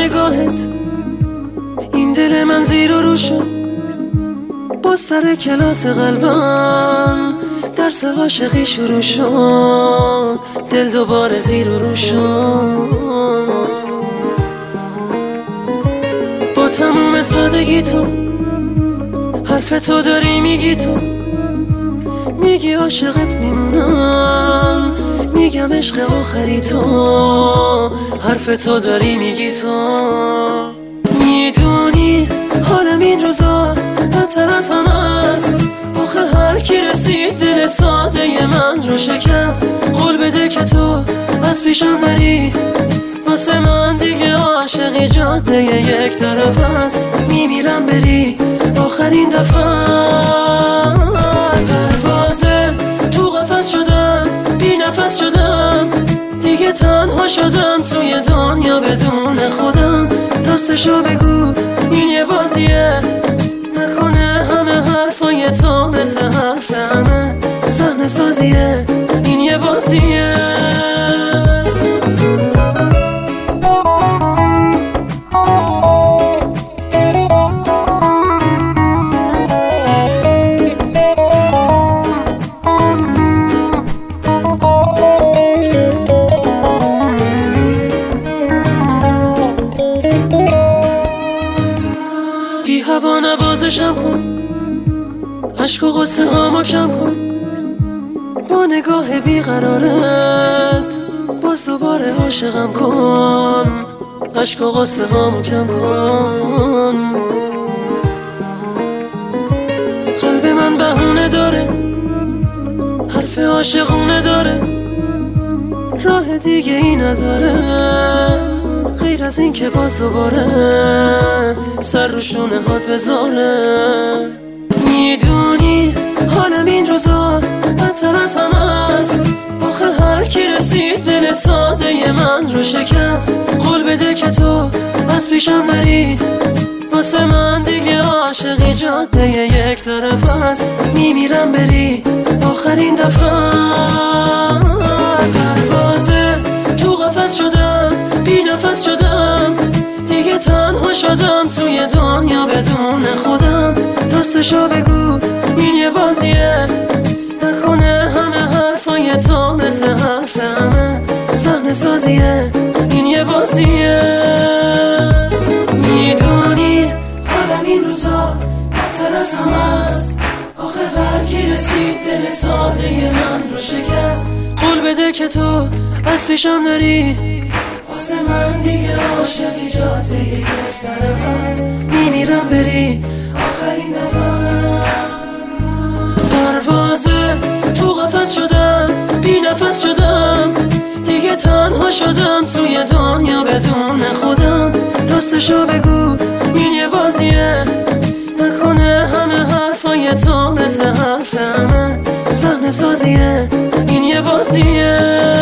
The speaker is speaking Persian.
نگاهت این دل من زیر و رو شد، با سر کلاس قلبم درس عاشقی شروع شد، دل دوباره زیر و رو شد. با تموم سادگی تو حرف تو داری میگی، تو میگی عاشقت میمونم، میگم عشق آخری تو، حرف تو داری میگی تو. میدونی حالم این روزا بدتر از همه است، آخه هر کی رسید دل ساده من رو شکست. قول بده که تو از پیشم نری، واسه من دیگه عاشقی جاده یک طرف است. میمیرم بری آخرین دفعه، پروازه تو قفس شدم، بی نفس شدم، دیگه تنها شدم توی دنیا بدون خودم. راستشو بگو این یه بازیه، نکنه همه حرفای تو مثل حرف همه صحنه سازیه، این یه بازیه. بی هوا نوازشم کن، عشق و غصه هامو کم کن، با نگاه بیقرارت باز دوباره عاشقم کن، عشق و غصه هامو کم کن. قلب من بهونه داره، حرف عاشقونه داره، راه دیگه ای نداره غیر از این که باز دوباره سر رو شونه هات بذاره. میدونی حالم این روزا بدتر از همه است، آخه هر کی رسید دل ساده من رو شکست. قول بده که تو از پیشم نری، واسه من دیگه عاشقی جاده یک طرف است. میمیرم بری آخرین دفعه، پروازه تو قفس شدم، بی نفس شدم، دیگه تنها شدم توی دنیا بدون خودم. راستشو بگو این یه بازیه، نکنه همه حرفای تو مثل حرف همه صحنه سازیه، این یه بازیه. میدونی حالم این روزا بدتر از همه است، آخه هر کی رسید دل ساده من رو شکست. قول بده که تو از پیشم نری، واسه من دیگه عاشقی جاده یک طرف است. میمیرم بری آخرین دفعه، پروازه تو قفس شدم، بی نفس شدم، دیگه تنها شدم توی دنیا بدون خودم. راستشو بگو این یه بازیه، نکنه همه حرفای تو مثل حرف همه صحنه سازیه، این یه بازیه.